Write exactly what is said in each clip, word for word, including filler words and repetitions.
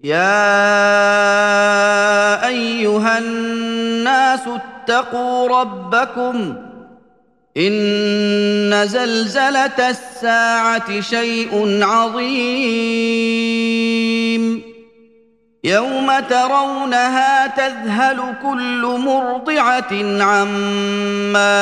يا أيها الناس اتقوا ربكم إن زلزلة الساعة شيء عظيم يوم ترونها تذهل كل مرضعة عما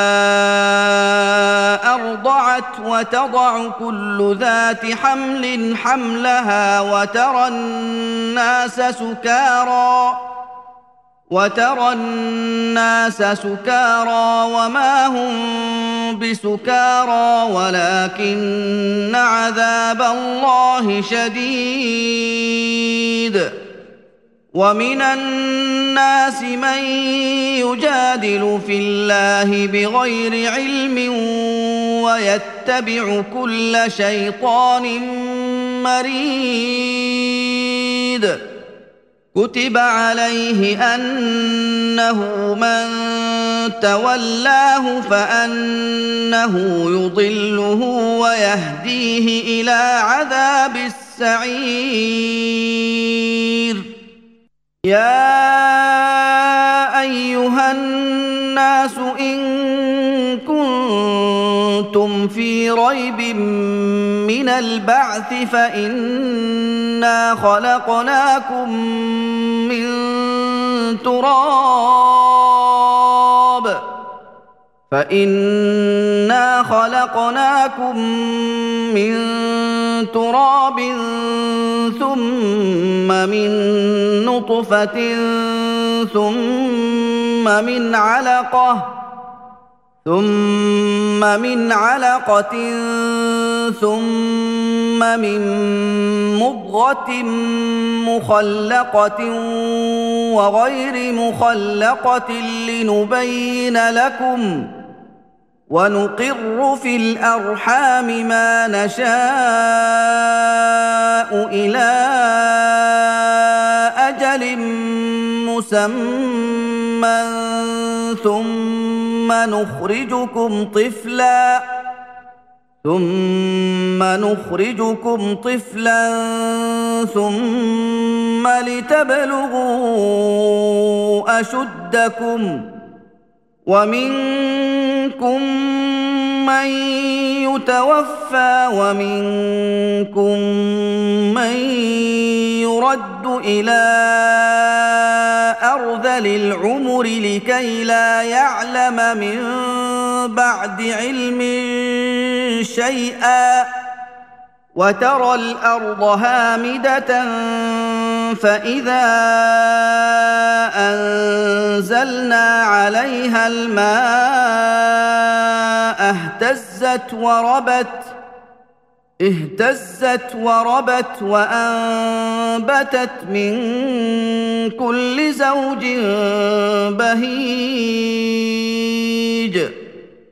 أرضعت وتضع كل ذات حمل حملها وترى الناس سكارى وترى الناس سكارى وما هم بسكارى ولكن عذاب الله شديد ومن الناس من يجادل في الله بغير علم ويتبع كل شيطان مريد كتب عليه أنه من تولاه فأنه يضله ويهديه إلى عذاب السعير يا أيها الناس إن كنتم في ريب من البعث فإنا خلقناكم من تراب فإنا خلقناكم من تراب ثم من نطفة ثم من علقة ثم من علقة ثم من مضغة مخلقة وغير مخلقة لنبين لكم ونقر في الأرحام ما نشاء إلى أجل مسمى ثم نخرجكم طفلا ثم نخرجكم طفلا ثم لتبلغوا أشدكم ومنكم من يتوفى ومنكم من يرد إلى أرذل العمر لكي لا يعلم من بعد علم شيئا وترى الأرض هامدة فإذا أنزلنا عليها الماء اهتزت وربت اهتزت وربت وأنبتت من كل زوج بهيج